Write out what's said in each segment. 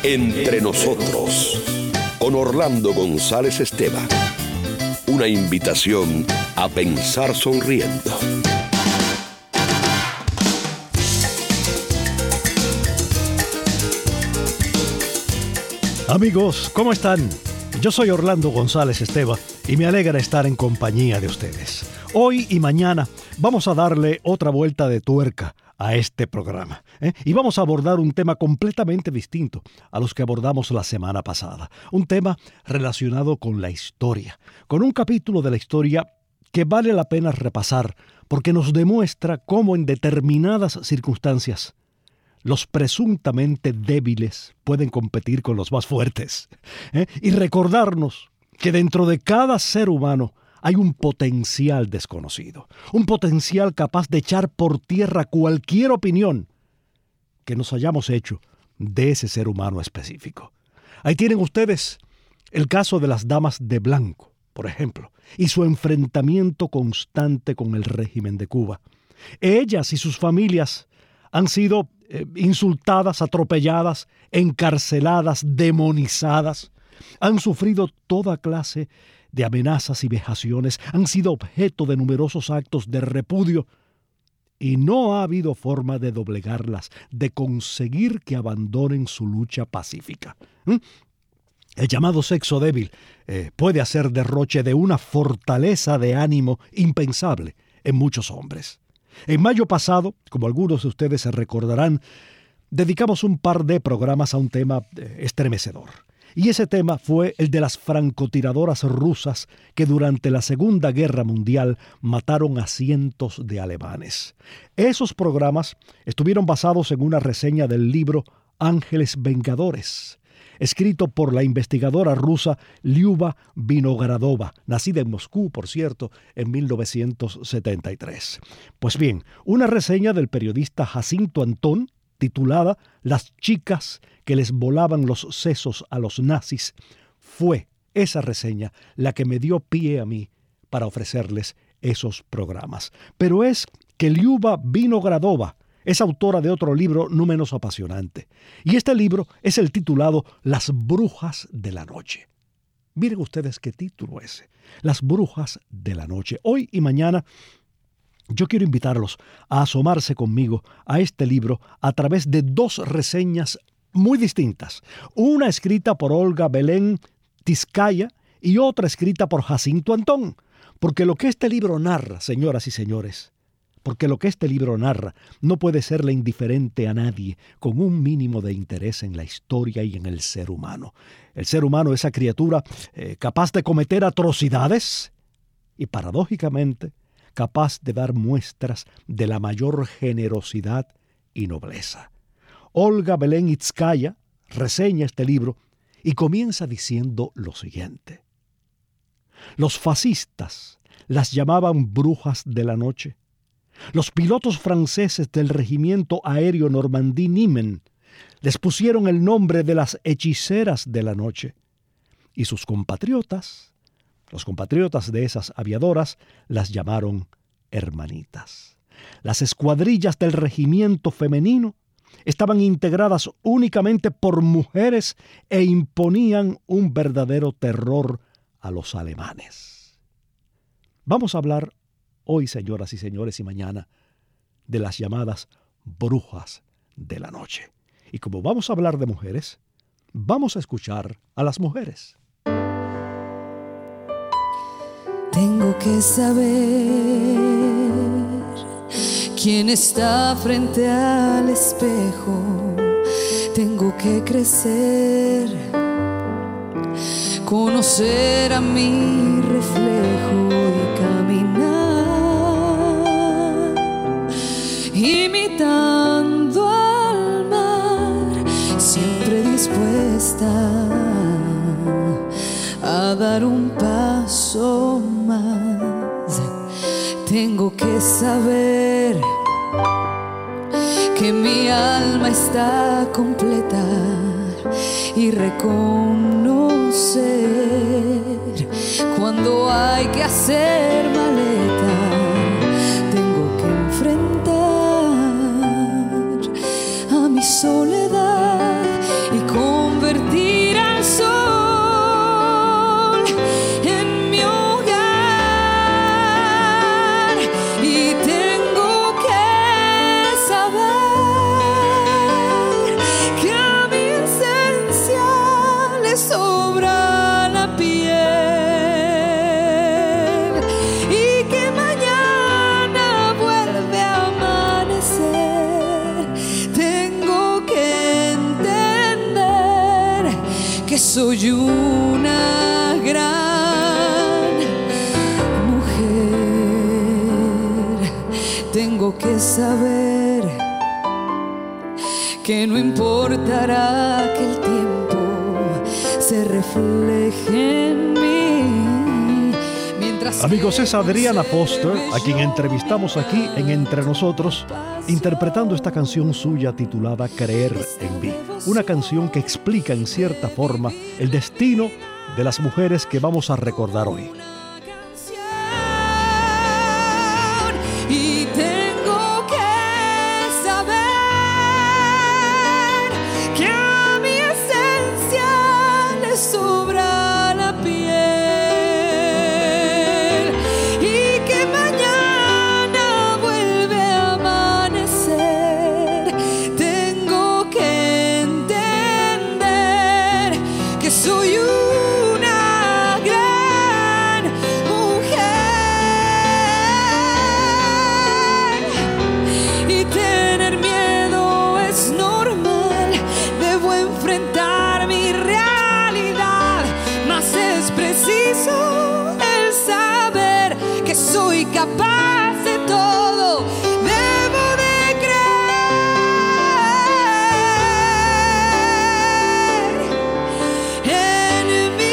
Entre nosotros, con Orlando González Esteban. Una invitación a pensar sonriendo. Amigos, ¿cómo están? Yo soy Orlando González Esteban y me alegra estar en compañía de ustedes. Hoy y mañana vamos a darle otra vuelta de tuerca a este programa, y vamos a abordar un tema completamente distinto a los que abordamos la semana pasada. Un tema relacionado con la historia, con un capítulo de la historia que vale la pena repasar porque nos demuestra cómo en determinadas circunstancias los presuntamente débiles pueden competir con los más fuertes, y recordarnos que dentro de cada ser humano hay un potencial desconocido, un potencial capaz de echar por tierra cualquier opinión que nos hayamos hecho de ese ser humano específico. Ahí tienen ustedes el caso de las damas de blanco, por ejemplo, y su enfrentamiento constante con el régimen de Cuba. Ellas y sus familias han sido insultadas, atropelladas, encarceladas, demonizadas. Han sufrido toda clase de amenazas y vejaciones, han sido objeto de numerosos actos de repudio y no ha habido forma de doblegarlas, de conseguir que abandonen su lucha pacífica. El llamado sexo débil puede hacer derroche de una fortaleza de ánimo impensable en muchos hombres. En mayo pasado, como algunos de ustedes se recordarán, dedicamos un par de programas a un tema estremecedor. Y ese tema fue el de las francotiradoras rusas que durante la Segunda Guerra Mundial mataron a cientos de alemanes. Esos programas estuvieron basados en una reseña del libro Ángeles Vengadores, escrito por la investigadora rusa Lyuba Vinogradova, nacida en Moscú, por cierto, en 1973. Pues bien, una reseña del periodista Jacinto Antón, titulada Las chicas que les volaban los sesos a los nazis, fue esa reseña la que me dio pie a mí para ofrecerles esos programas. Pero es que Lyuba Vinogradova es autora de otro libro no menos apasionante. Y este libro es el titulado Las brujas de la noche. Miren ustedes qué título es. Las brujas de la noche. Hoy y mañana yo quiero invitarlos a asomarse conmigo a este libro a través de dos reseñas muy distintas. Una escrita por Olga Belén Tizkaya y otra escrita por Jacinto Antón. Porque lo que este libro narra, señoras y señores, porque lo que este libro narra no puede serle indiferente a nadie con un mínimo de interés en la historia y en el ser humano. El ser humano, esa criatura capaz de cometer atrocidades y, paradójicamente, capaz de dar muestras de la mayor generosidad y nobleza. Olga Belén Tizkaya reseña este libro y comienza diciendo lo siguiente. Los fascistas las llamaban brujas de la noche. Los pilotos franceses del regimiento aéreo Normandie Niemen les pusieron el nombre de las hechiceras de la noche. Y sus compatriotas, los compatriotas de esas aviadoras, las llamaron hermanitas. Las escuadrillas del regimiento femenino estaban integradas únicamente por mujeres e imponían un verdadero terror a los alemanes. Vamos a hablar hoy, señoras y señores, y mañana, de las llamadas brujas de la noche. Y como vamos a hablar de mujeres, vamos a escuchar a las mujeres. Tengo que saber quién está frente al espejo. Tengo que crecer, conocer a mi reflejo y caminar, imitando al mar, siempre dispuesta a dar un paso más. Tengo que saber que mi alma está completa y reconocer cuando hay que hacer maleta. Tengo que enfrentar a mi soledad y convertirme que soy una gran mujer. Tengo que saber que no importará que el tiempo se refleje en mí. Amigos, es Adriana Foster, a quien entrevistamos aquí en Entre Nosotros, interpretando esta canción suya titulada Creer en mí. Una canción que explica en cierta forma el destino de las mujeres que vamos a recordar hoy. Y tengo que saber que a mi esencia le sobra la piel y que mañana vuelve a amanecer. Tengo que entender que soy una gran mujer y tener miedo es normal. Debo enfrentar mi realidad, mas es preciso el saber que soy capaz de todo. Debo de creer en mí.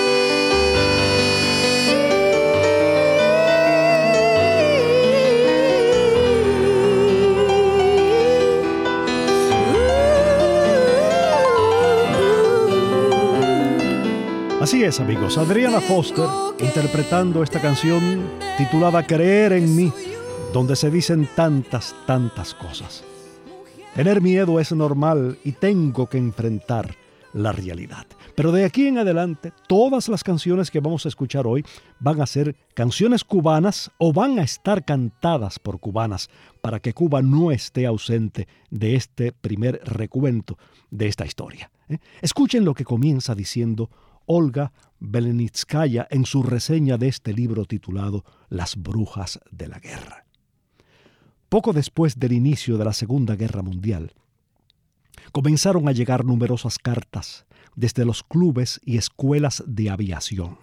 Así es, amigos, Adriana Foster interpretando esta canción titulada Creer en mí, donde se dicen tantas cosas. Tener miedo es normal y tengo que enfrentar la realidad. Pero de aquí en adelante, todas las canciones que vamos a escuchar hoy van a ser canciones cubanas o van a estar cantadas por cubanas para que Cuba no esté ausente de este primer recuento de esta historia. Escuchen lo que comienza diciendo Olga Belenitskaya en su reseña de este libro titulado Las brujas de la guerra. Poco después del inicio de la Segunda Guerra Mundial, comenzaron a llegar numerosas cartas desde los clubes y escuelas de aviación.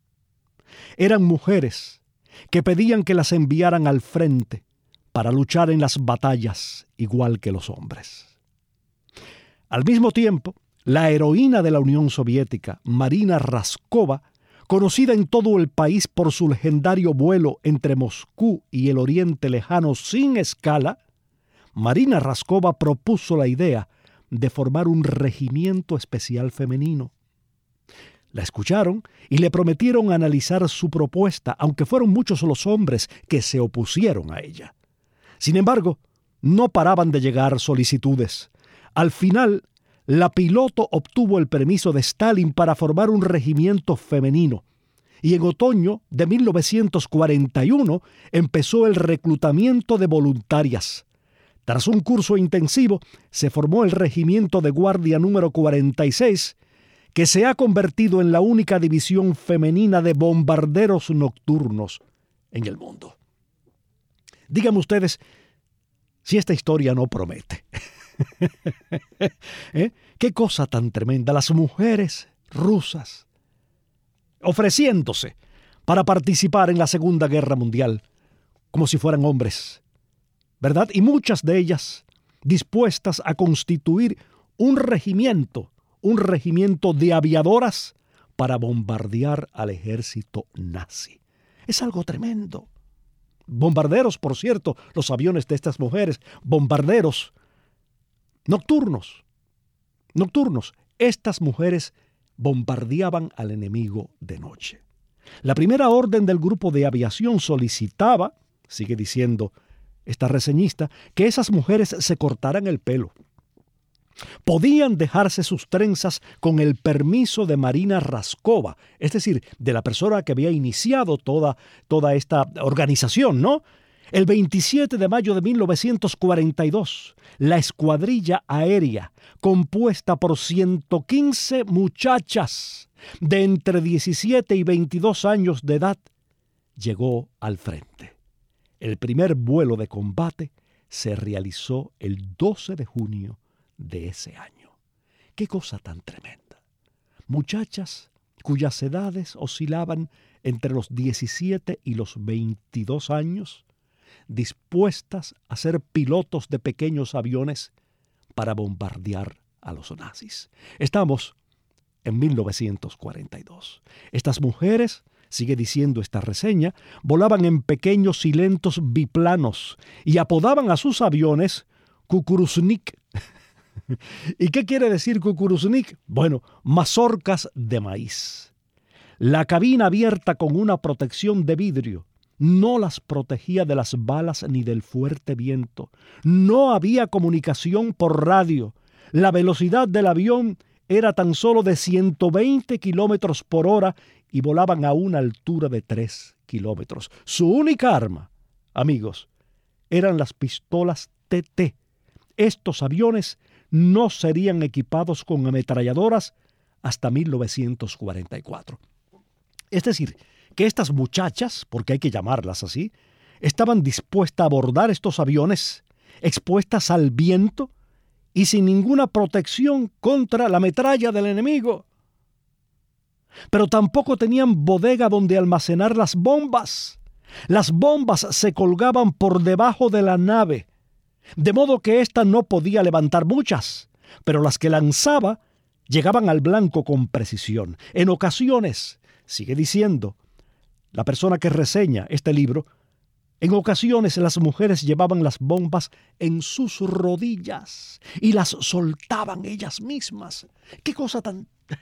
Eran mujeres que pedían que las enviaran al frente para luchar en las batallas igual que los hombres. Al mismo tiempo, la heroína de la Unión Soviética, Marina Raskova, conocida en todo el país por su legendario vuelo entre Moscú y el Oriente Lejano sin escala, Marina Raskova propuso la idea de formar un regimiento especial femenino. La escucharon y le prometieron analizar su propuesta, aunque fueron muchos los hombres que se opusieron a ella. Sin embargo, no paraban de llegar solicitudes. Al final, la piloto obtuvo el permiso de Stalin para formar un regimiento femenino y en otoño de 1941 empezó el reclutamiento de voluntarias. Tras un curso intensivo, se formó el regimiento de guardia número 46, que se ha convertido en la única división femenina de bombarderos nocturnos en el mundo. Díganme ustedes si esta historia no promete. Qué cosa tan tremenda, las mujeres rusas ofreciéndose para participar en la Segunda Guerra Mundial como si fueran hombres, ¿verdad? Y muchas de ellas dispuestas a constituir un regimiento de aviadoras para bombardear al ejército nazi. Es algo tremendo. Bombarderos, por cierto, los aviones de estas mujeres, bombarderos nocturnos. Estas mujeres bombardeaban al enemigo de noche. La primera orden del grupo de aviación solicitaba, sigue diciendo esta reseñista, que esas mujeres se cortaran el pelo. Podían dejarse sus trenzas con el permiso de Marina Raskova, es decir, de la persona que había iniciado toda esta organización, ¿no? El 27 de mayo de 1942, la escuadrilla aérea, compuesta por 115 muchachas de entre 17 y 22 años de edad, llegó al frente. El primer vuelo de combate se realizó el 12 de junio de ese año. ¡Qué cosa tan tremenda! muchachas cuyas edades oscilaban entre los 17 y los 22 años, dispuestas a ser pilotos de pequeños aviones para bombardear a los nazis. Estamos en 1942. Estas mujeres, sigue diciendo esta reseña, volaban en pequeños y lentos biplanos y apodaban a sus aviones Kukuruznik. ¿Y qué quiere decir Kukuruznik? Bueno, mazorcas de maíz. La cabina abierta con una protección de vidrio no las protegía de las balas ni del fuerte viento. No había comunicación por radio. La velocidad del avión era tan solo de 120 kilómetros por hora y volaban a una altura de 3 kilómetros. Su única arma, amigos, eran las pistolas TT. Estos aviones no serían equipados con ametralladoras hasta 1944. Es decir, que estas muchachas, porque hay que llamarlas así, estaban dispuestas a abordar estos aviones, expuestas al viento y sin ninguna protección contra la metralla del enemigo. Pero tampoco tenían bodega donde almacenar las bombas. Las bombas se colgaban por debajo de la nave, de modo que ésta no podía levantar muchas, pero las que lanzaba llegaban al blanco con precisión. En ocasiones, sigue diciendo la persona que reseña este libro, en ocasiones las mujeres llevaban las bombas en sus rodillas y las soltaban ellas mismas. ¡Qué cosa tan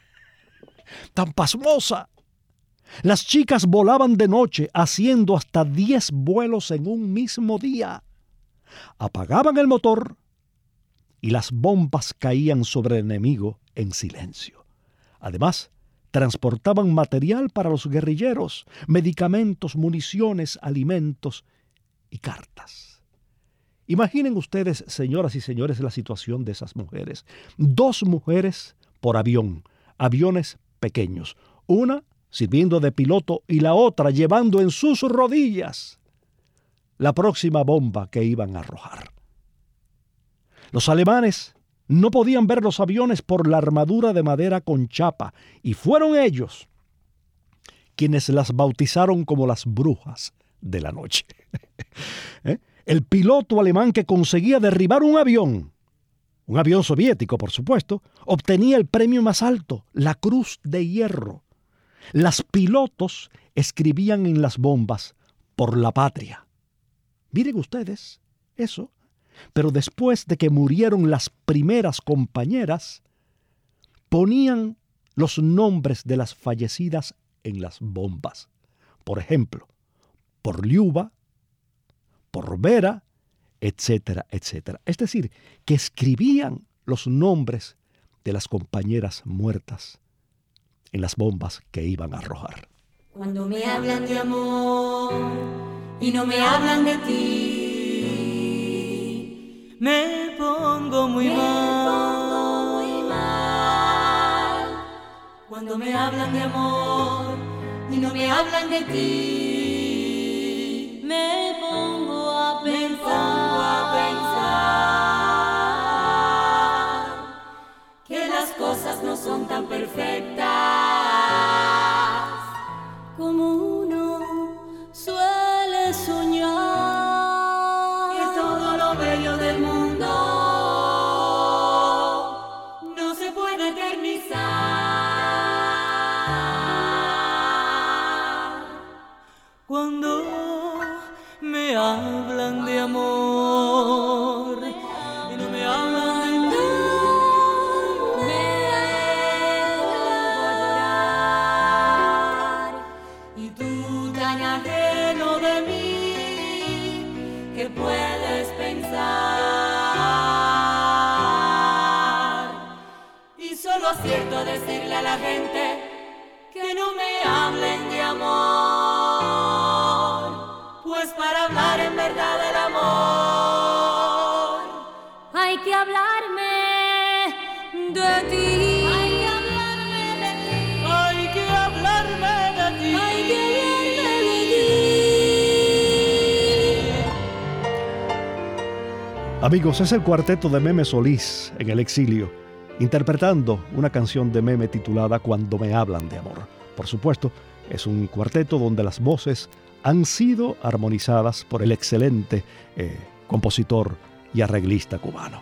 pasmosa! Las chicas volaban de noche haciendo hasta 10 vuelos en un mismo día. Apagaban el motor y las bombas caían sobre el enemigo en silencio. Además, transportaban material para los guerrilleros, medicamentos, municiones, alimentos y cartas. Imaginen ustedes, señoras y señores, la situación de esas mujeres. 2 mujeres por avión, aviones pequeños, una sirviendo de piloto y la otra llevando en sus rodillas la próxima bomba que iban a arrojar. Los alemanes no podían ver los aviones por la armadura de madera con chapa, y fueron ellos quienes las bautizaron como las brujas de la noche. El piloto alemán que conseguía derribar un avión soviético, por supuesto, obtenía el premio más alto, la Cruz de Hierro. Las pilotos escribían en las bombas: por la patria. Miren ustedes eso. Pero después de que murieron las primeras compañeras, ponían los nombres de las fallecidas en las bombas. Por ejemplo, por Liuba, por Vera, etcétera, etcétera. Es decir, que escribían los nombres de las compañeras muertas en las bombas que iban a arrojar. Cuando me hablan de amor y no me hablan de ti, me pongo muy mal. Cuando me hablan de amor y no me hablan de ti, me pongo a pensar que las cosas no son tan perfectas como uno suele soñar. Del mundo no se puede eternizar. Cuando me hablan de amor y no me hablan de ti, me pongo a llorar. Y tú tan ajeno de mí que puedes y solo acierto a decirle a la gente que no me hablen de amor, pues para hablar en verdad del amor hay que hablarme de ti. Hay que hablarme de ti. Hay que hablarme de ti. Hay que hablarme de ti. Amigos, es el cuarteto de Meme Solís en el exilio, interpretando una canción de Meme titulada Cuando me hablan de amor. Por supuesto, es un cuarteto donde las voces han sido armonizadas por el excelente compositor y arreglista cubano.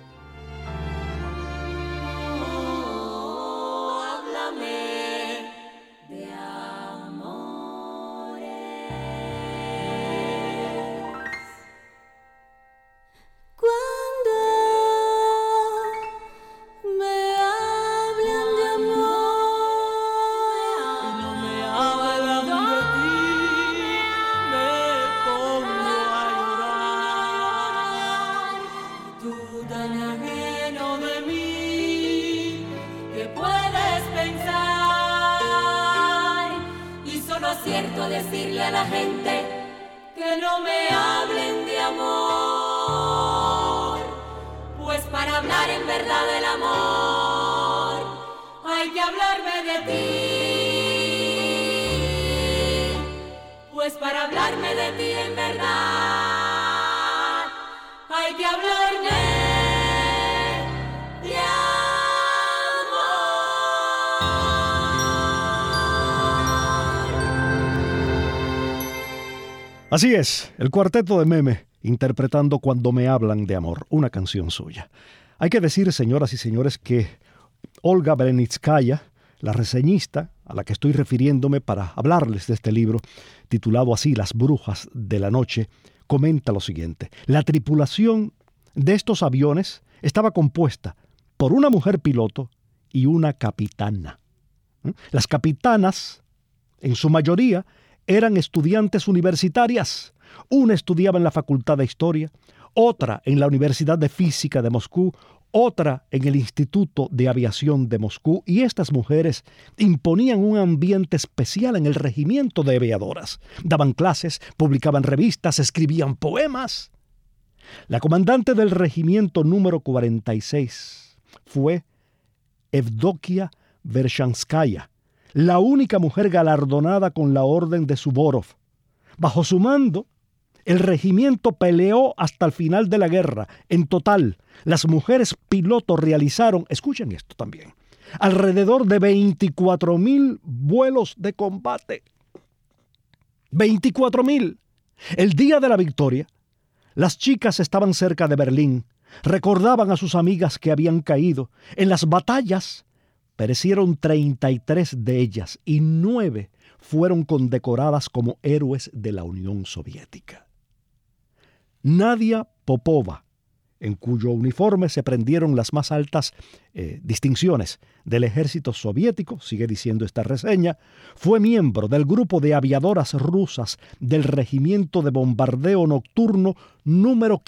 Decirle a la gente que no me hablen de amor, pues para hablar en verdad del amor hay que hablarme de ti, pues para hablarme de ti en verdad hay que hablarme de amor. Así es, el cuarteto de Meme interpretando Cuando me hablan de amor, una canción suya. Hay que decir, señoras y señores, que Olga Belenitskaya, la reseñista a la que estoy refiriéndome para hablarles de este libro, titulado así Las brujas de la noche, comenta lo siguiente: la tripulación de estos aviones estaba compuesta por una mujer piloto y una capitana. Las capitanas, en su mayoría, eran estudiantes universitarias. Una estudiaba en la Facultad de Historia, otra en la Universidad de Física de Moscú, otra en el Instituto de Aviación de Moscú, y estas mujeres imponían un ambiente especial en el regimiento de aviadoras. Daban clases, publicaban revistas, escribían poemas. La comandante del regimiento número 46 fue Evdokia Vershanskaya, la única mujer galardonada con la Orden de Suvorov. Bajo su mando, el regimiento peleó hasta el final de la guerra. En total, las mujeres pilotos realizaron, escuchen esto también, alrededor de 24,000 vuelos de combate. 24,000. El día de la victoria, las chicas estaban cerca de Berlín, recordaban a sus amigas que habían caído. En las batallas perecieron 33 de ellas y 9 fueron condecoradas como héroes de la Unión Soviética. Nadia Popova, en cuyo uniforme se prendieron las más altas distinciones del ejército soviético, sigue diciendo esta reseña, fue miembro del grupo de aviadoras rusas del Regimiento de Bombardeo Nocturno número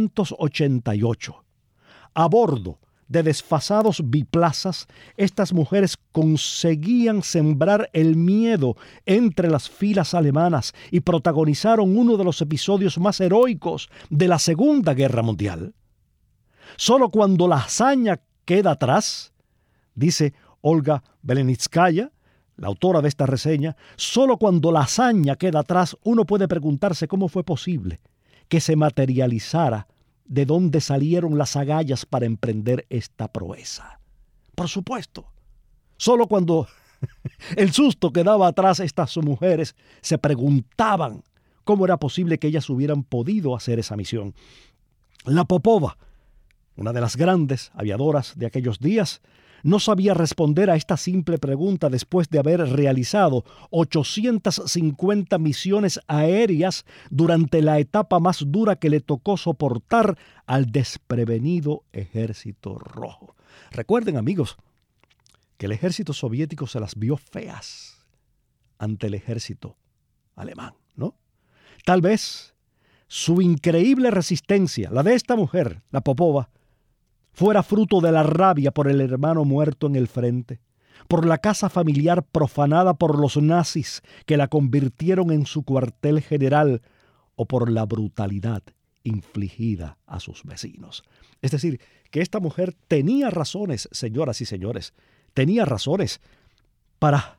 588. A bordo de desfasados biplazas, estas mujeres conseguían sembrar el miedo entre las filas alemanas y protagonizaron uno de los episodios más heroicos de la Segunda Guerra Mundial. Solo cuando la hazaña queda atrás, dice Olga Belenitskaya, la autora de esta reseña, solo cuando la hazaña queda atrás uno puede preguntarse cómo fue posible que se materializara de dónde salieron las agallas para emprender esta proeza. Por supuesto, solo cuando el susto quedaba atrás, estas mujeres se preguntaban cómo era posible que ellas hubieran podido hacer esa misión. La Popova, una de las grandes aviadoras de aquellos días, no sabía responder a esta simple pregunta después de haber realizado 850 misiones aéreas durante la etapa más dura que le tocó soportar al desprevenido ejército rojo. Recuerden, amigos, que el ejército soviético se las vio feas ante el ejército alemán, ¿no? Tal vez su increíble resistencia, la de esta mujer, la Popova, fuera fruto de la rabia por el hermano muerto en el frente, por la casa familiar profanada por los nazis que la convirtieron en su cuartel general, o por la brutalidad infligida a sus vecinos. Es decir, que esta mujer tenía razones, señoras y señores, tenía razones para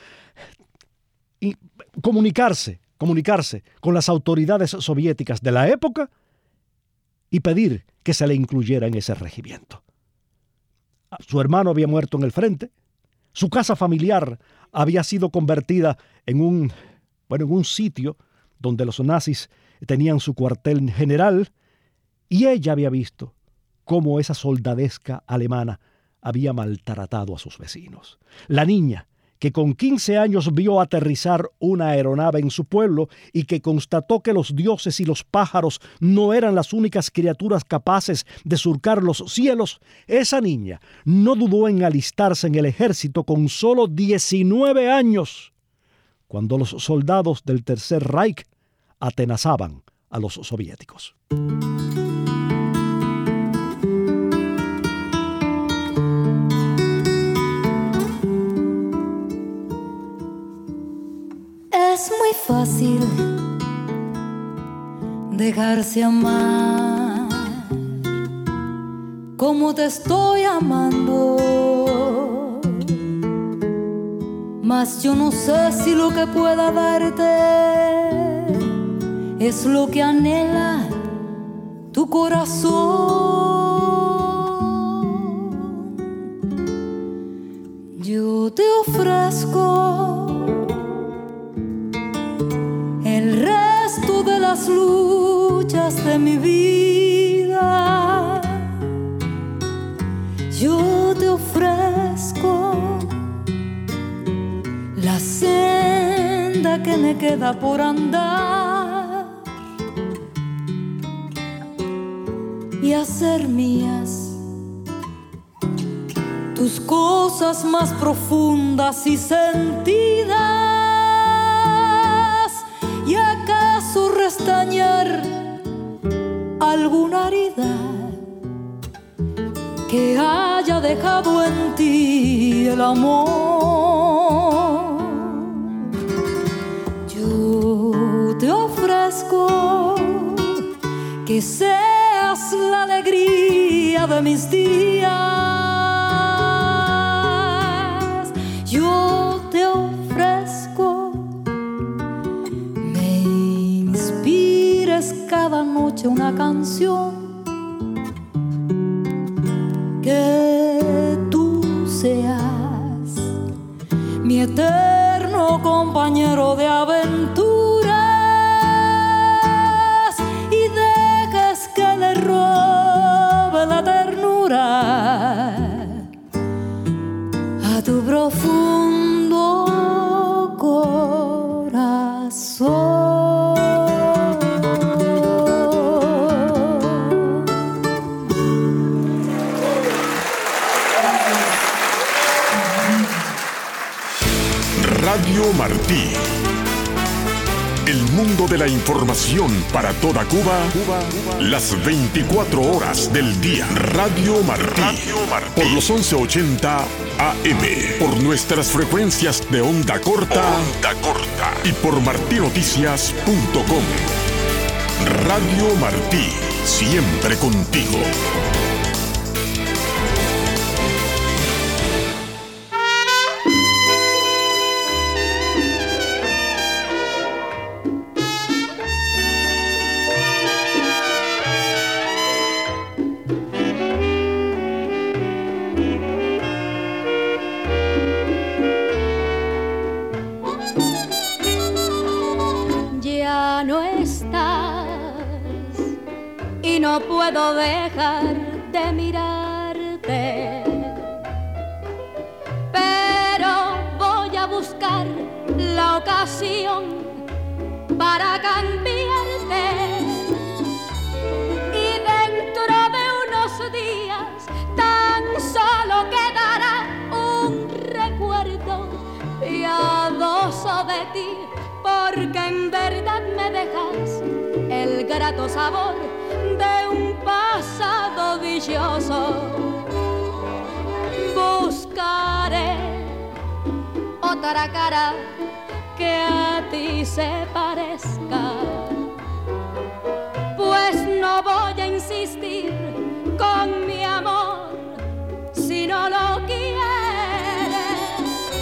comunicarse con las autoridades soviéticas de la época y pedir que se le incluyera en ese regimiento. Su hermano había muerto en el frente. Su casa familiar había sido convertida en un sitio donde los nazis tenían su cuartel general, y ella había visto cómo esa soldadesca alemana había maltratado a sus vecinos. La niña, que con 15 años vio aterrizar una aeronave en su pueblo y que constató que los dioses y los pájaros no eran las únicas criaturas capaces de surcar los cielos, esa niña no dudó en alistarse en el ejército con solo 19 años, cuando los soldados del Tercer Reich atenazaban a los soviéticos. Es muy fácil dejarse amar como te estoy amando, mas yo no sé si lo que pueda darte es lo que anhela tu corazón. Yo te ofrezco el resto de las luchas de mi vida. Yo te ofrezco la senda que me queda por andar y hacer mías tus cosas más profundas y sentidas. ¿Y acaso restañar alguna herida que haya dejado en ti el amor? Yo te ofrezco que seas la alegría de mis días. Yo te ofrezco cada noche una canción, que tú seas mi eterno compañero de aventuras y dejes que le robe la ternura a tu profundo corazón. Radio Martí. El mundo de la información para toda Cuba, las 24 horas del día. Radio Martí. Por los 1180 AM. Por nuestras frecuencias de onda corta. Y por martinoticias.com. Radio Martí. Siempre contigo. No puedo dejar de mirarte, pero voy a buscar la ocasión para cambiarte. Y dentro de unos días tan solo quedará un recuerdo piadoso de ti, porque en verdad me dejas el grato sabor de un pasado dichoso. Buscaré otra cara que a ti se parezca, pues no voy a insistir con mi amor si no lo quieres.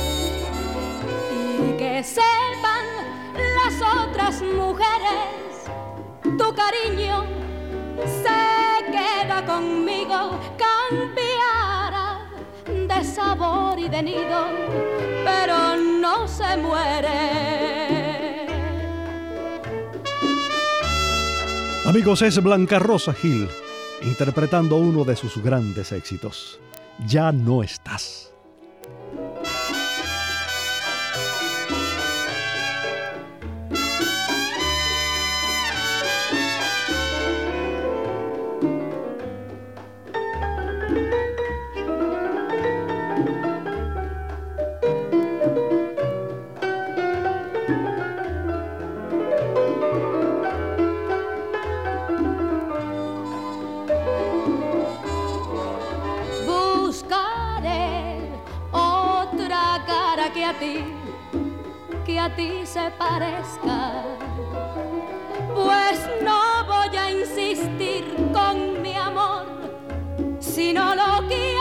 Y que sepan las otras mujeres, tu cariño se queda conmigo, cambiará de sabor y de nido, pero no se muere. Amigos, es Blanca Rosa Gil interpretando uno de sus grandes éxitos, Ya no estás. Que a ti se parezca, pues no voy a insistir con mi amor si no lo quieres,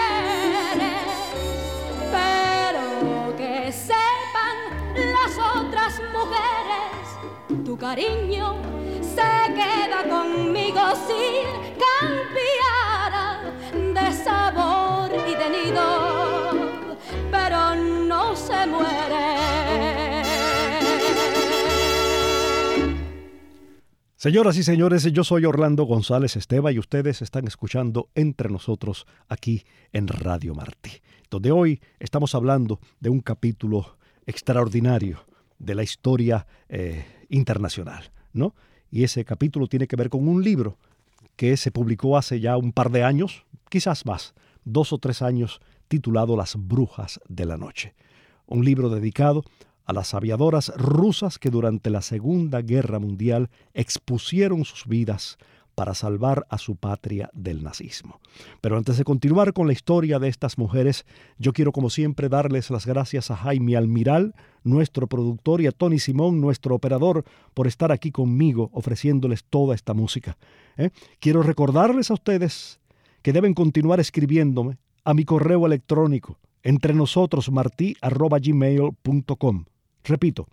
pero que sepan las otras mujeres, tu cariño se queda conmigo si cambiara de sabor y de nido, pero no se muere. Señoras y señores, yo soy Orlando González Esteva y ustedes están escuchando Entre Nosotros aquí en Radio Martí, donde hoy estamos hablando de un capítulo extraordinario de la historia internacional, ¿no? Y ese capítulo tiene que ver con un libro que se publicó hace ya un par de años, quizás más, 2 o 3 años, titulado Las Brujas de la Noche. Un libro dedicado a las aviadoras rusas que durante la Segunda Guerra Mundial expusieron sus vidas para salvar a su patria del nazismo. Pero antes de continuar con la historia de estas mujeres, yo quiero como siempre darles las gracias a Jaime Almiral, nuestro productor, y a Tony Simón, nuestro operador, por estar aquí conmigo ofreciéndoles toda esta música. Quiero recordarles a ustedes que deben continuar escribiéndome a mi correo electrónico entrenosotrosmarti@gmail.com. Repito,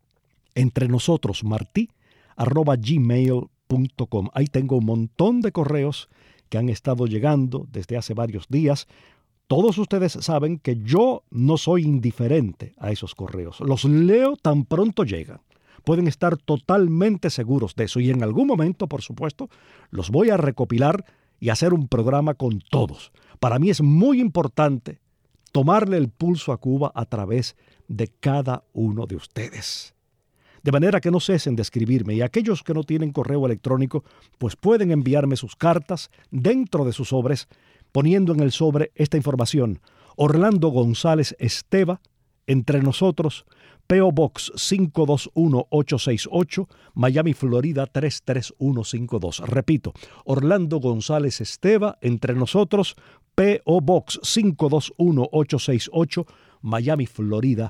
entrenosotrosmarti@gmail.com. Ahí tengo un montón de correos que han estado llegando desde hace varios días. Todos ustedes saben que yo no soy indiferente a esos correos. Los leo tan pronto llegan. Pueden estar totalmente seguros de eso. Y en algún momento, por supuesto, los voy a recopilar y hacer un programa con todos. Para mí es muy importante tomarle el pulso a Cuba a través de cada uno de ustedes. De manera que no cesen de escribirme, y aquellos que no tienen correo electrónico, pues pueden enviarme sus cartas dentro de sus sobres, poniendo en el sobre esta información: Orlando González Esteva, Entre Nosotros, P.O. Box 521868, Miami, Florida 33152. Repito, Orlando González Esteva, Entre Nosotros, P.O. Box 521868, Miami, Florida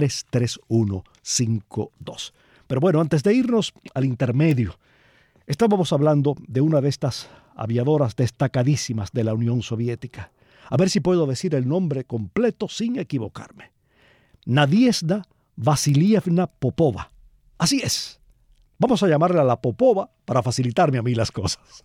33152. Pero bueno, antes de irnos al intermedio, estábamos hablando de una de estas aviadoras destacadísimas de la Unión Soviética. A ver si puedo decir el nombre completo sin equivocarme. Nadiezhda Vasilievna Popova. Así es. Vamos a llamarla la Popova para facilitarme a mí las cosas.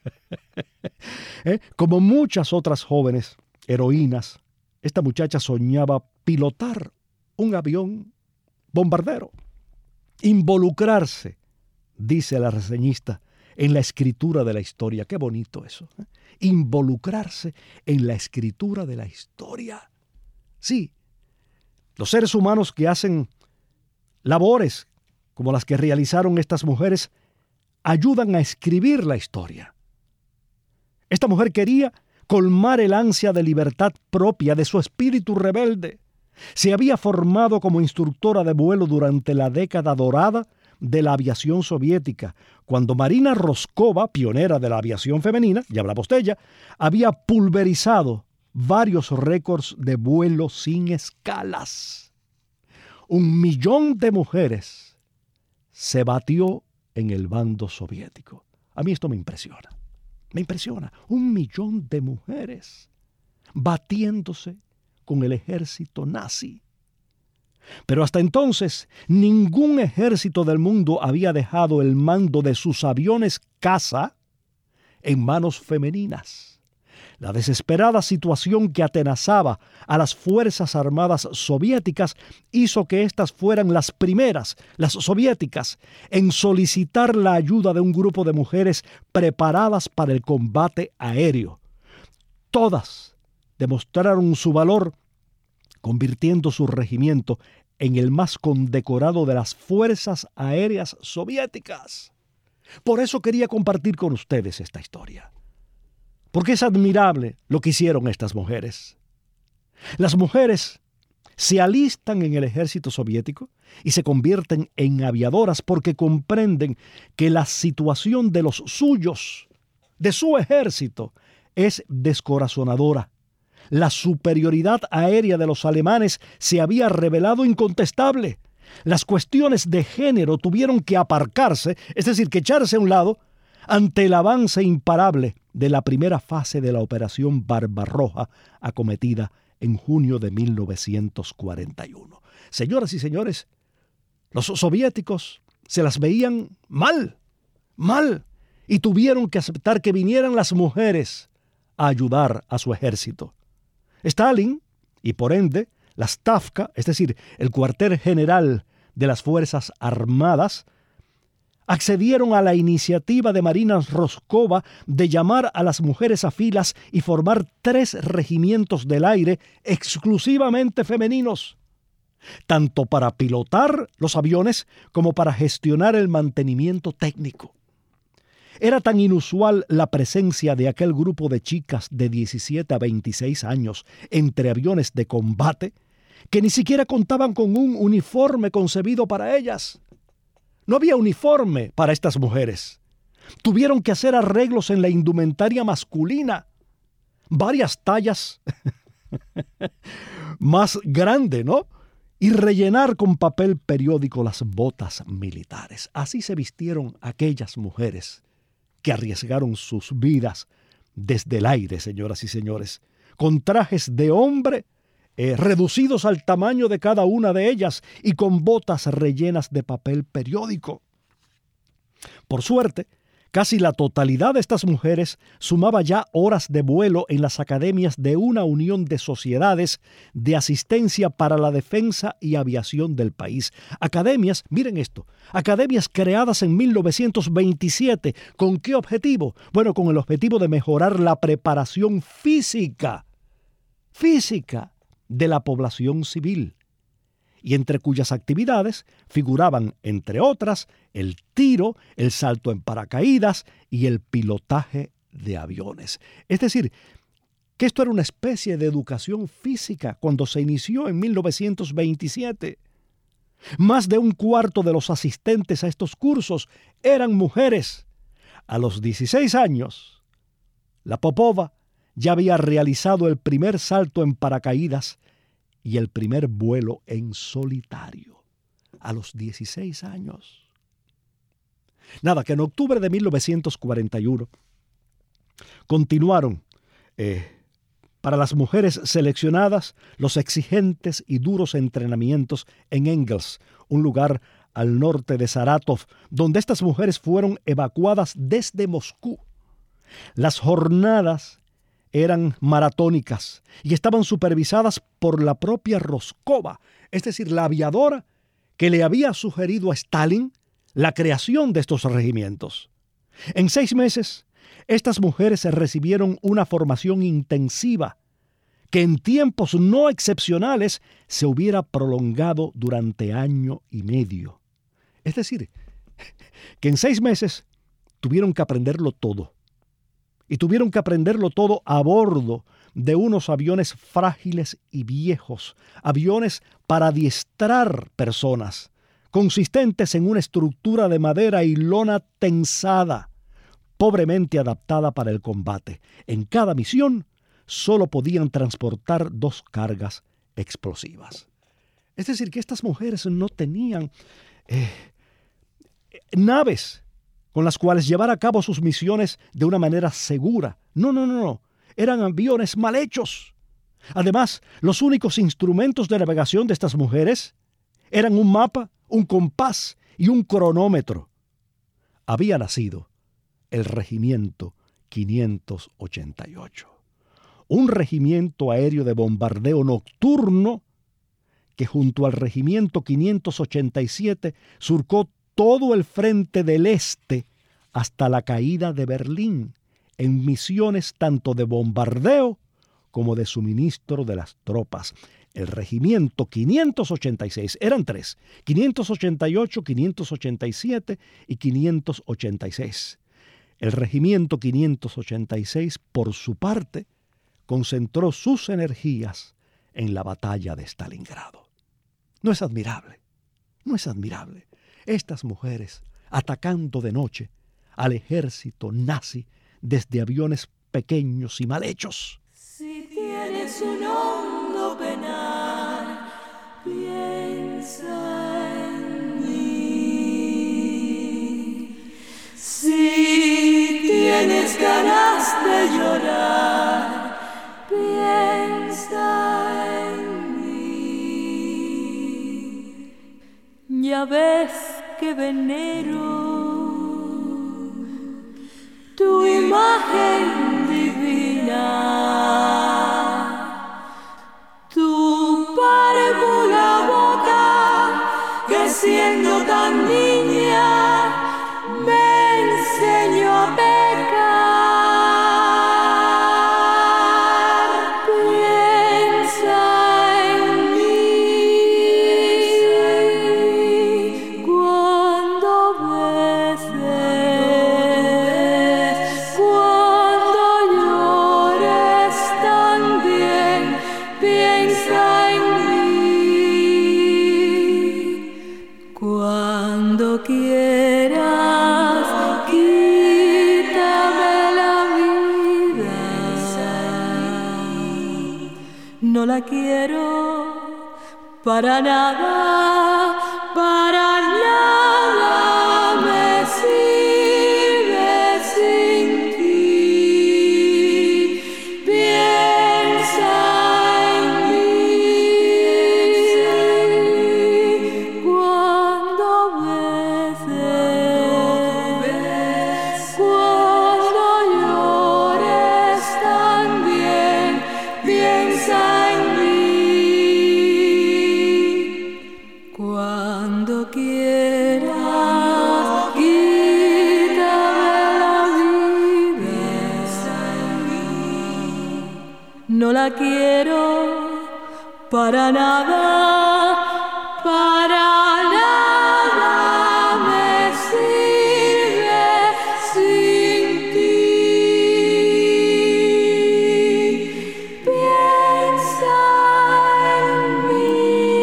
Como muchas otras jóvenes heroínas, esta muchacha soñaba pilotar un avión bombardero, involucrarse, dice la reseñista, en la escritura de la historia. Qué bonito eso, ¿eh? Involucrarse en la escritura de la historia. Sí, los seres humanos que hacen labores como las que realizaron estas mujeres ayudan a escribir la historia. Esta mujer quería colmar el ansia de libertad propia de su espíritu rebelde. Se había formado como instructora de vuelo durante la década dorada de la aviación soviética, cuando Marina Roskova, pionera de la aviación femenina, ya hablamos de ella, había pulverizado varios récords de vuelo sin escalas. 1 millón de mujeres se batió en el bando soviético. A mí esto me impresiona. Me impresiona. 1 millón de mujeres batiéndose con el ejército nazi. Pero hasta entonces, ningún ejército del mundo había dejado el mando de sus aviones caza en manos femeninas. La desesperada situación que atenazaba a las Fuerzas Armadas soviéticas hizo que éstas fueran las primeras, las soviéticas, en solicitar la ayuda de un grupo de mujeres preparadas para el combate aéreo. Todas demostraron su valor, convirtiendo su regimiento en el más condecorado de las Fuerzas Aéreas Soviéticas. Por eso quería compartir con ustedes esta historia. Porque es admirable lo que hicieron estas mujeres. Las mujeres se alistan en el ejército soviético y se convierten en aviadoras porque comprenden que la situación de los suyos, de su ejército, es descorazonadora. La superioridad aérea de los alemanes se había revelado incontestable. Las cuestiones de género tuvieron que aparcarse, es decir, que echarse a un lado, ante el avance imparable de la primera fase de la Operación Barbarroja, acometida en junio de 1941. Señoras y señores, los soviéticos se las veían mal, y tuvieron que aceptar que vinieran las mujeres a ayudar a su ejército. Stalin, y por ende, la Stavka, es decir, el cuartel general de las Fuerzas Armadas, accedieron a la iniciativa de Marina Roscova de llamar a las mujeres a filas y formar 3 regimientos del aire exclusivamente femeninos, tanto para pilotar los aviones como para gestionar el mantenimiento técnico. Era tan inusual la presencia de aquel grupo de chicas de 17 a 26 años entre aviones de combate que ni siquiera contaban con un uniforme concebido para ellas. No había uniforme para estas mujeres. Tuvieron que hacer arreglos en la indumentaria masculina, varias tallas más grande, ¿no? Y rellenar con papel periódico las botas militares. Así se vistieron aquellas mujeres que arriesgaron sus vidas desde el aire, señoras y señores, con trajes de hombre reducidos al tamaño de cada una de ellas y con botas rellenas de papel periódico. Por suerte, casi la totalidad de estas mujeres sumaba ya horas de vuelo en las academias de una unión de sociedades de asistencia para la defensa y aviación del país. Academias, miren esto, academias creadas en 1927. ¿Con qué objetivo? Bueno, con el objetivo de mejorar la preparación física de la población civil, y entre cuyas actividades figuraban, entre otras, el tiro, el salto en paracaídas y el pilotaje de aviones. Es decir, que esto era una especie de educación física cuando se inició en 1927. Más de un cuarto de los asistentes a estos cursos eran mujeres. A los 16 años, la Popova ya había realizado el primer salto en paracaídas y el primer vuelo en solitario. A los 16 años. Nada, que en octubre de 1941 continuaron para las mujeres seleccionadas los exigentes y duros entrenamientos en Engels, un lugar al norte de Saratov, donde estas mujeres fueron evacuadas desde Moscú. Las jornadas eran maratónicas y estaban supervisadas por la propia Roscova, es decir, la aviadora que le había sugerido a Stalin la creación de estos regimientos. En 6 meses, estas mujeres recibieron una formación intensiva que en tiempos no excepcionales se hubiera prolongado durante 1 año y medio. Es decir, que en 6 meses tuvieron que aprenderlo todo. Y tuvieron que aprenderlo todo a bordo de unos aviones frágiles y viejos, aviones para adiestrar personas, consistentes en una estructura de madera y lona tensada, pobremente adaptada para el combate. En cada misión solo podían transportar 2 cargas explosivas. Es decir, que estas mujeres no tenían naves con las cuales llevar a cabo sus misiones de una manera segura. No. Eran aviones mal hechos. Además, los únicos instrumentos de navegación de estas mujeres eran un mapa, un compás y un cronómetro. Había nacido el Regimiento 588. un regimiento aéreo de bombardeo nocturno que junto al regimiento 587 surcó todo el frente del este hasta la caída de Berlín, en misiones tanto de bombardeo como de suministro de las tropas. El regimiento 586, eran 3, 588, 587 y 586. El regimiento 586, por su parte, concentró sus energías en la batalla de Stalingrado. ¿No es admirable? ¿No es admirable? Estas mujeres atacando de noche al ejército nazi desde aviones pequeños y mal hechos. Si tienes un hondo penar, piensa en mí. Si tienes ganas de llorar, piensa en mí. Ya ves que venero tu imagen divina, tu párvula boca que siendo tan niña me enseñó a pecar. Piensa en mí cuando beses, cuando llores también. Piensa en mí cuando quieras, quítame la vida. No la quiero para nada, para nada me sirve sin ti. Piensa en mí cuando beses, cuando llores también. Piensa en mí cuando quieras, quítame la vida. No la quiero para nada, para nada me sirve sin ti. Piensa en mí.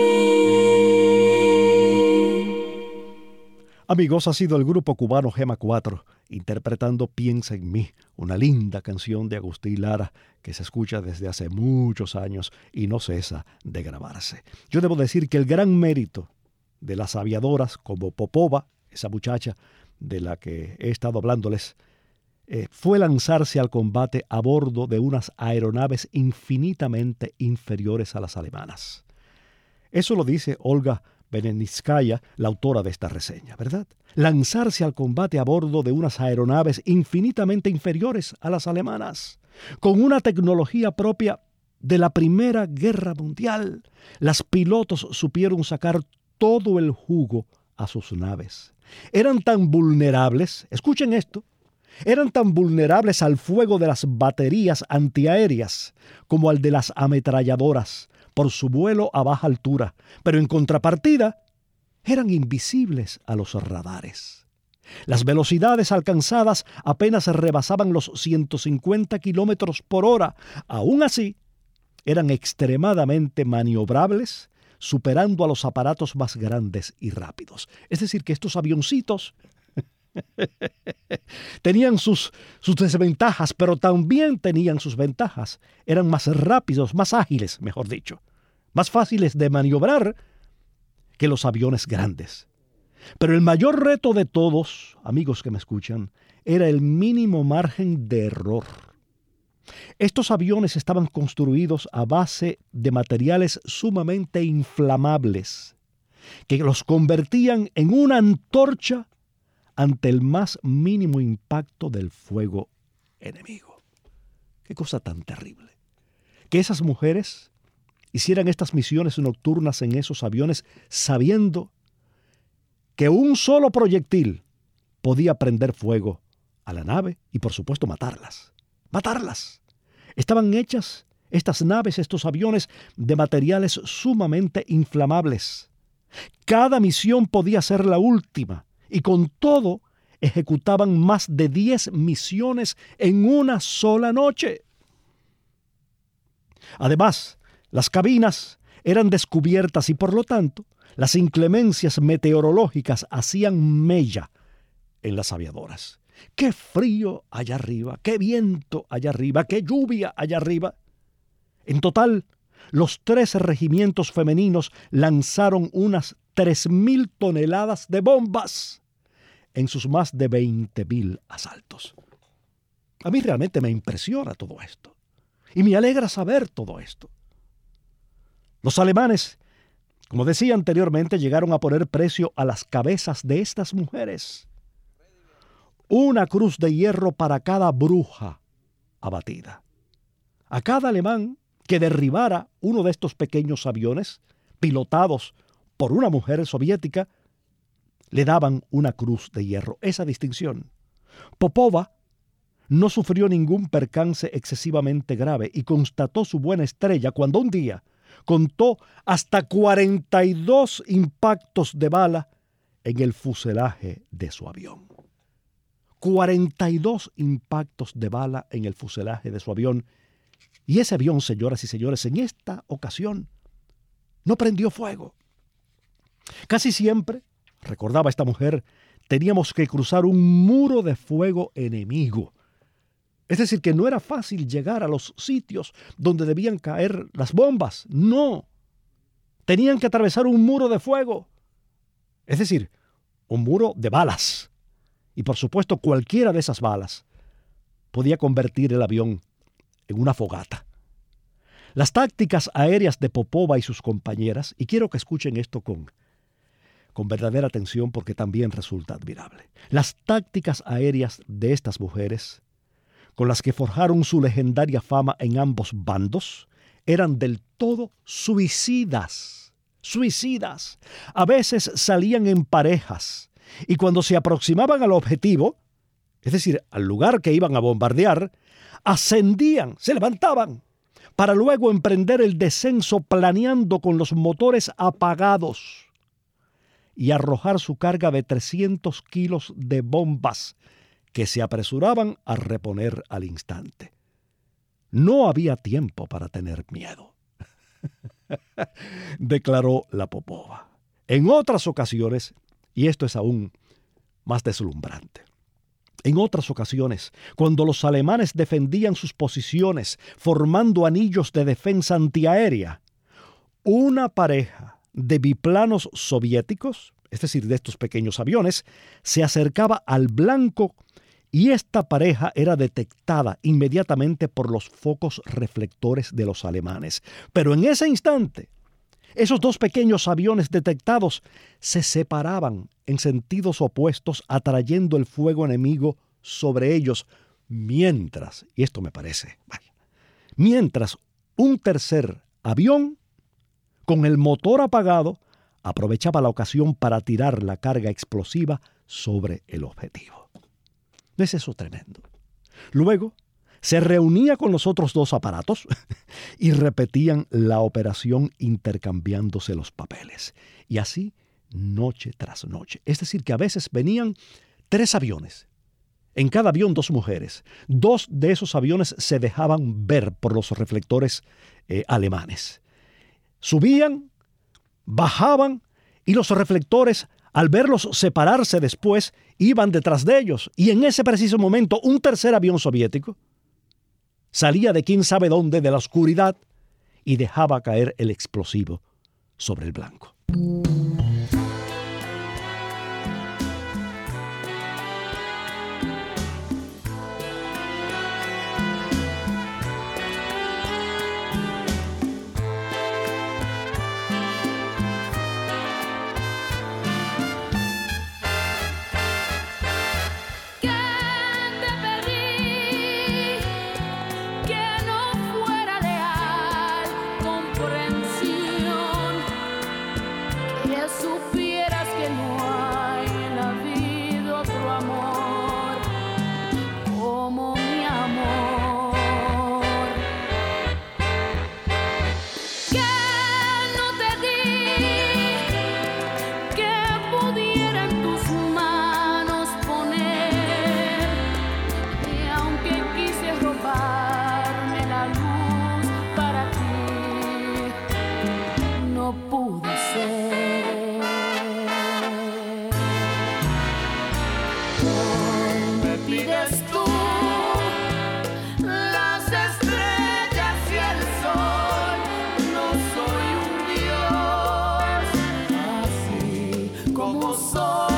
Amigos, ha sido el grupo cubano Gema 4 interpretando Piensa en mí, una linda canción de Agustín Lara que se escucha desde hace muchos años y no cesa de grabarse. Yo debo decir que el gran mérito de las aviadoras como Popova, esa muchacha de la que he estado hablándoles, fue lanzarse al combate a bordo de unas aeronaves infinitamente inferiores a las alemanas. Eso lo dice Olga Benenitskaya, la autora de esta reseña, ¿verdad? Lanzarse al combate a bordo de unas aeronaves infinitamente inferiores a las alemanas, con una tecnología propia de la Primera Guerra Mundial. Las pilotos supieron sacar todo el jugo a sus naves. Eran tan vulnerables, escuchen esto, eran tan vulnerables al fuego de las baterías antiaéreas como al de las ametralladoras, por su vuelo a baja altura, pero en contrapartida eran invisibles a los radares. Las velocidades alcanzadas apenas rebasaban los 150 kilómetros por hora. Aún así, eran extremadamente maniobrables, superando a los aparatos más grandes y rápidos. Es decir, que estos avioncitos tenían sus desventajas, pero también tenían sus ventajas. Eran más rápidos, más ágiles, mejor dicho, más fáciles de maniobrar que los aviones grandes. Pero el mayor reto de todos, amigos que me escuchan, era el mínimo margen de error. Estos aviones estaban construidos a base de materiales sumamente inflamables, que los convertían en una antorcha ante el más mínimo impacto del fuego enemigo. ¡Qué cosa tan terrible! que esas mujeres hicieran estas misiones nocturnas en esos aviones sabiendo que un solo proyectil podía prender fuego a la nave y, por supuesto, matarlas. ¡Matarlas! Estaban hechas estas naves, estos aviones, de materiales sumamente inflamables. Cada misión podía ser la última y con todo ejecutaban más de 10 misiones en una sola noche. Además, las cabinas eran descubiertas y por lo tanto las inclemencias meteorológicas hacían mella en las aviadoras. ¡Qué frío allá arriba! ¡Qué viento allá arriba! ¡Qué lluvia allá arriba! En total, los 13 regimientos femeninos lanzaron unas 3.000 toneladas de bombas en sus más de 20.000 asaltos. A mí realmente me impresiona todo esto y me alegra saber todo esto. Los alemanes, como decía anteriormente, llegaron a poner precio a las cabezas de estas mujeres. Una cruz de hierro para cada bruja abatida. A cada alemán que derribara uno de estos pequeños aviones, pilotados por una mujer soviética, le daban una cruz de hierro. Esa distinción. Popova no sufrió ningún percance excesivamente grave y constató su buena estrella cuando un día contó hasta 42 impactos de bala en el fuselaje de su avión. 42 impactos de bala en el fuselaje de su avión. Y ese avión, señoras y señores, en esta ocasión no prendió fuego. Casi siempre, recordaba esta mujer, teníamos que cruzar un muro de fuego enemigo. Es decir, que no era fácil llegar a los sitios donde debían caer las bombas. No. Tenían que atravesar un muro de fuego. Es decir, un muro de balas. Y por supuesto, cualquiera de esas balas podía convertir el avión en una fogata. Las tácticas aéreas de Popova y sus compañeras, y quiero que escuchen esto con verdadera atención porque también resulta admirable. Las tácticas aéreas de estas mujeres, con las que forjaron su legendaria fama en ambos bandos, eran del todo suicidas. Suicidas. A veces salían en parejas y cuando se aproximaban al objetivo, es decir, al lugar que iban a bombardear, ascendían, se levantaban, para luego emprender el descenso planeando con los motores apagados y arrojar su carga de 300 kilos de bombas que se apresuraban a reponer al instante. No había tiempo para tener miedo, declaró la Popova. En otras ocasiones, y esto es aún más deslumbrante, en otras ocasiones, cuando los alemanes defendían sus posiciones formando anillos de defensa antiaérea, una pareja de biplanos soviéticos, es decir, de estos pequeños aviones, se acercaba al blanco y esta pareja era detectada inmediatamente por los focos reflectores de los alemanes. Pero en ese instante, esos dos pequeños aviones detectados se separaban en sentidos opuestos, atrayendo el fuego enemigo sobre ellos, mientras, y esto me parece, mientras un tercer avión, con el motor apagado, aprovechaba la ocasión para tirar la carga explosiva sobre el objetivo. ¿No es eso tremendo? Luego, se reunía con los otros dos aparatos y repetían la operación intercambiándose los papeles. Y así, noche tras noche. Es decir, que a veces venían 3 aviones. En cada avión 2 mujeres. 2 de esos aviones se dejaban ver por los reflectores alemanes. Subían, bajaban y los reflectores, al verlos separarse después, iban detrás de ellos. Y en ese preciso momento, un tercer avión soviético salía de quién sabe dónde, de la oscuridad, y dejaba caer el explosivo sobre el blanco. Que no fuera leal. pude ser. Hoy me pides tú las estrellas y el sol. No soy un dios, así como soy.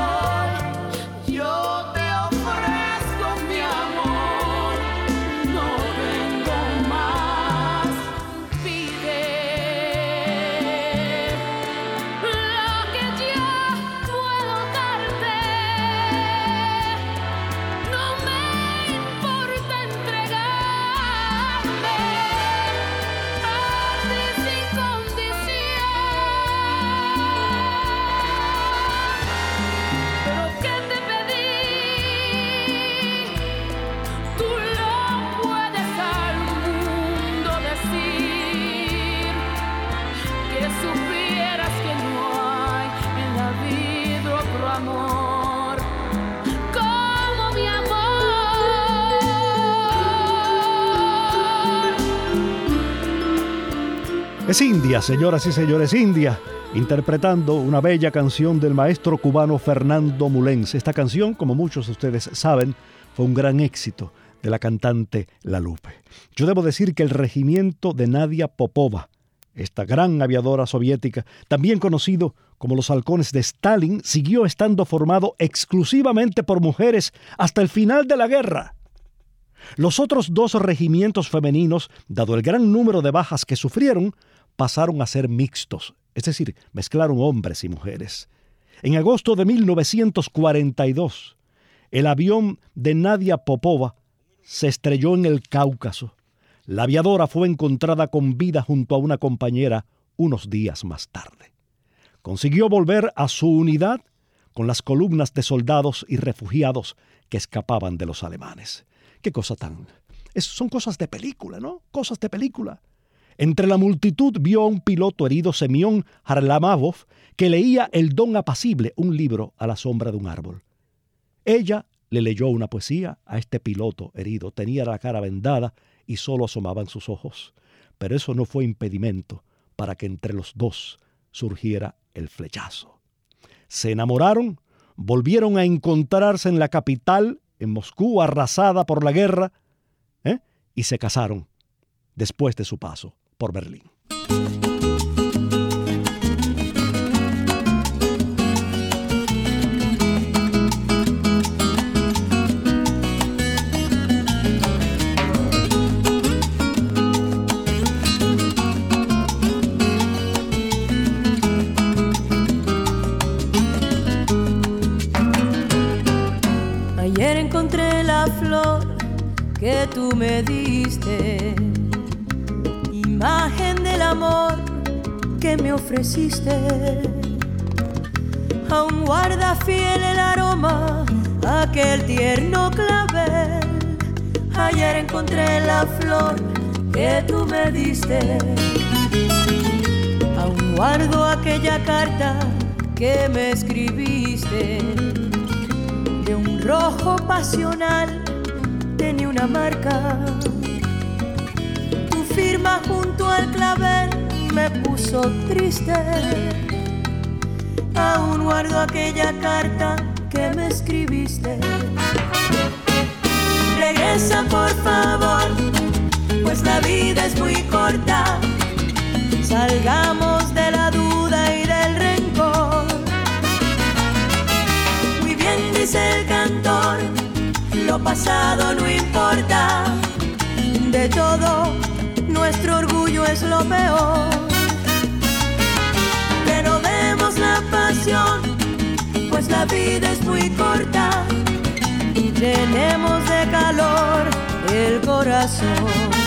Es India, señoras y señores, India, interpretando una bella canción del maestro cubano Fernando Mulens. Esta canción, como muchos de ustedes saben, fue un gran éxito de la cantante La Lupe. Yo debo decir que el regimiento de Nadia Popova, esta gran aviadora soviética, también conocido como los halcones de Stalin, siguió estando formado exclusivamente por mujeres hasta el final de la guerra. Los otros dos regimientos femeninos, dado el gran número de bajas que sufrieron, pasaron a ser mixtos, es decir, mezclaron hombres y mujeres. En agosto de 1942, el avión de Nadia Popova se estrelló en el Cáucaso. La aviadora fue encontrada con vida junto a una compañera unos días más tarde. Consiguió volver a su unidad con las columnas de soldados y refugiados que escapaban de los alemanes. ¿Qué cosa tan? Son cosas de película, ¿no? Cosas de película. Entre la multitud vio a un piloto herido, Semión Harlamov, que leía El don apacible, un libro a la sombra de un árbol. Ella le leyó una poesía a este piloto herido. Tenía la cara vendada y solo asomaban sus ojos. Pero eso no fue impedimento para que entre los dos surgiera el flechazo. Se enamoraron, volvieron a encontrarse en la capital, en Moscú, arrasada por la guerra, y se casaron después de su paso por Berlín. Ayer encontré la flor que tú me diste, imagen del amor que me ofreciste. Aún guarda fiel el aroma aquel tierno clavel. Ayer encontré la flor que tú me diste. Aún guardo aquella carta que me escribiste. De un rojo pasional tenía una marca. Tu firma junto al clavel me puso triste. Aún guardo aquella carta que me escribiste. Regresa por favor, pues la vida es muy corta. Salgamos de la duda y del rencor. Muy bien dice el cantor, lo pasado no importa. De todo, nuestro orgullo es lo peor. Renovemos la pasión, pues la vida es muy corta. Llenemos de calor el corazón.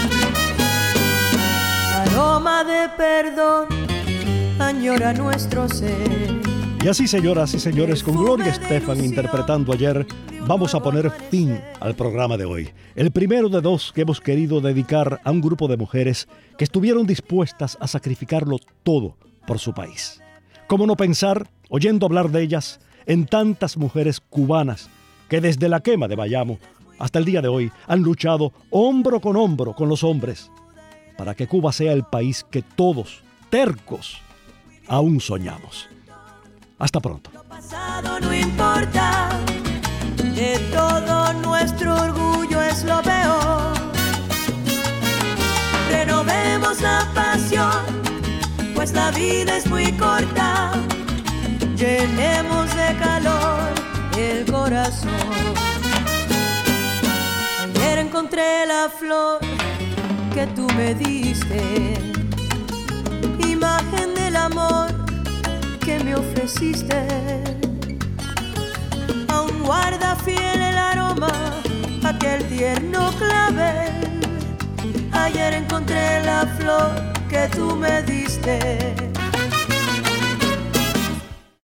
Aroma de perdón añora nuestro ser. Y así, señoras y señores, con Gloria Estefan interpretando Ayer, vamos a poner fin al programa de hoy. El primero de dos que hemos querido dedicar a un grupo de mujeres que estuvieron dispuestas a sacrificarlo todo por su país. ¿Cómo no pensar, oyendo hablar de ellas, en tantas mujeres cubanas que desde la quema de Bayamo hasta el día de hoy han luchado hombro con los hombres para que Cuba sea el país que todos, tercos, aún soñamos. Hasta pronto. Lo pasado no importa, de todo nuestro orgullo es lo peor. Renovemos la pasión, pues la vida es muy corta. Llenemos de calor el corazón. Ayer encontré la flor que tú me diste, imagen del amor que me ofreciste. Aún guarda fiel el aroma, aquel tierno clavel. Ayer encontré la flor que tú me diste.